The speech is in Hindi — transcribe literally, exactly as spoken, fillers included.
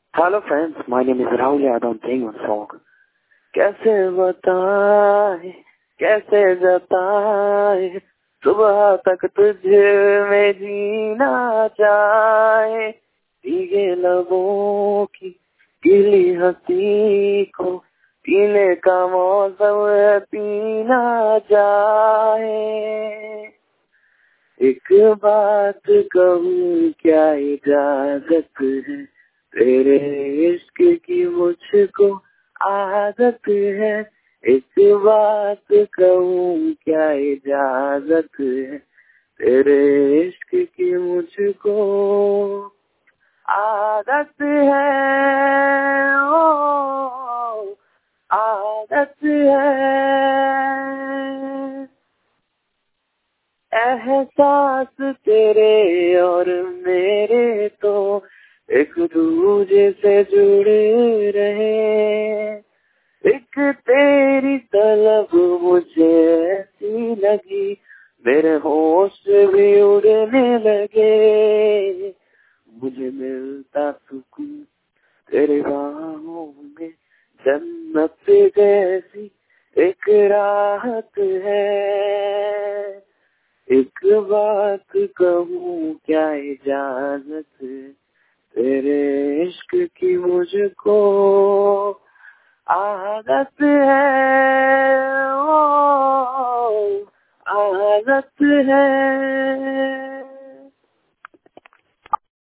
Hello friends, my name is Rahul Yadav. I'm playing one song. कैसे बताए, कैसे जताए, सुबह तक तुझे में जीना चाहे, भीगे लबों की गीली हंसी को पीने का मौसम पीना चाहे। एक बात कहूँ क्या इजाजत है, तेरे इश्क की मुझको आदत है। एक बात कहूँ क्या इजाजत है, तेरे इश्क की मुझको आदत है। ओ आदत है। एहसास तेरे और मेरे तो एक दूजे से जुड़े रहे। एक तेरी तलब मुझे ऐसी लगी, मेरे होश भी उड़ने लगे। मुझे मिलता सुकून तेरे बाहों में, जन्नत जैसी एक राहत है। एक बात कहूँ क्या इजाजत है, तेरे इश्क की मुझको आदत है। ओ आदत है।